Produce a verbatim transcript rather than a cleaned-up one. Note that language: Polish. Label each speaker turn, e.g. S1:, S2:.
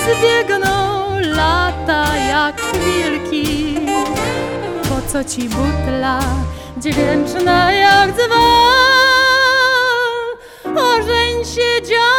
S1: zbiegną lata jak wilki. Po co ci butla dźwięczna jak dzwon? Ożeń się, dziad